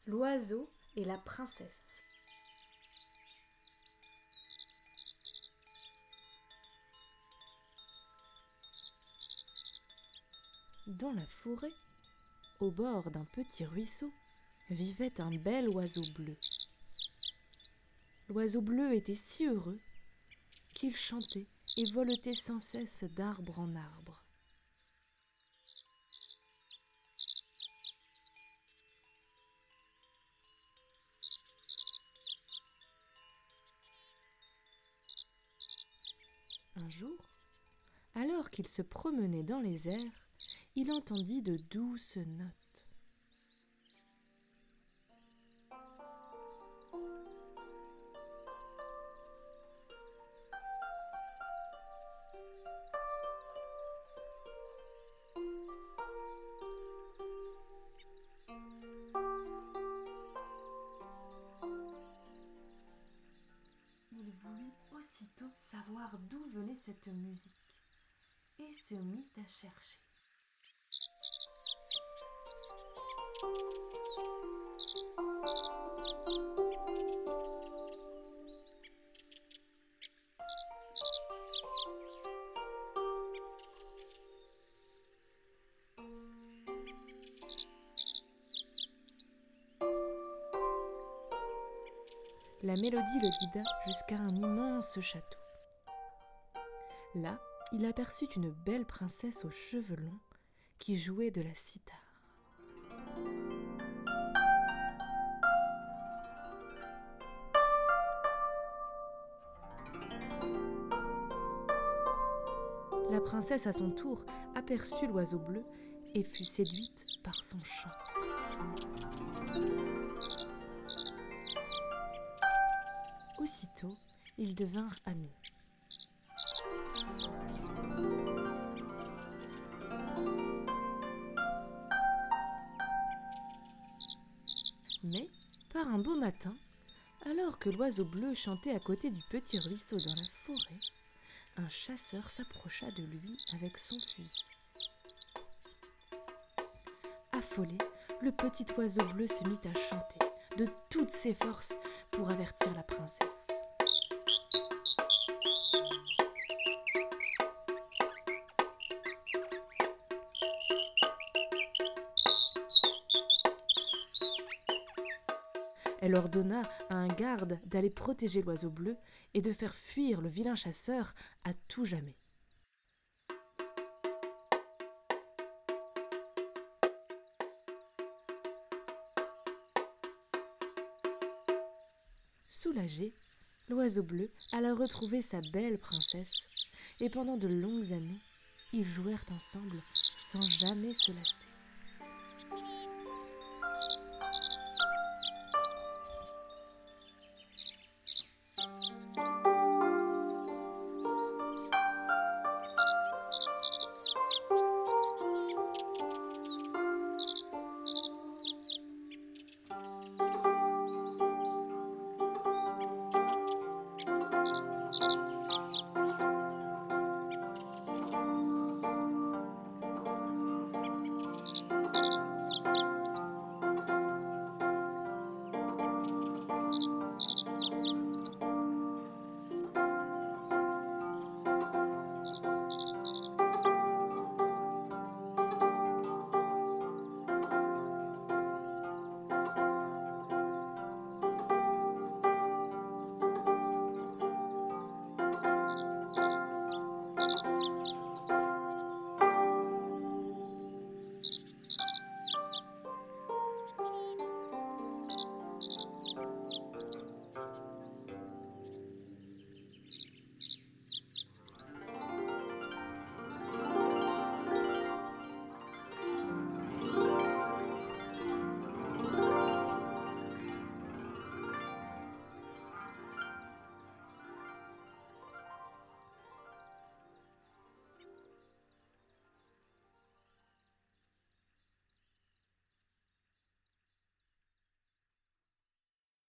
L'oiseau et la princesse. Dans la forêt, au bord d'un petit ruisseau, vivait un bel oiseau bleu. L'oiseau bleu était si heureux qu'il chantait et voletait sans cesse d'arbre en arbre. Un jour, alors qu'il se promenait dans les airs, il entendit de douces notes. Il voulut aussitôt savoir d'où venait cette musique et se mit à chercher. La mélodie le guida jusqu'à un immense château. Là, il aperçut une belle princesse aux cheveux longs qui jouait de la cithare. La princesse, à son tour, aperçut l'oiseau bleu et fut séduite par son chant. Aussitôt, ils devinrent amis. Mais, par un beau matin, alors que l'oiseau bleu chantait à côté du petit ruisseau dans la forêt, un chasseur s'approcha de lui avec son fusil. Affolé, le petit oiseau bleu se mit à chanter de toutes ses forces pour avertir la princesse. Elle ordonna à un garde d'aller protéger l'oiseau bleu et de faire fuir le vilain chasseur à tout jamais. Soulagé, l'oiseau bleu alla retrouver sa belle princesse et pendant de longues années, ils jouèrent ensemble sans jamais se lasser.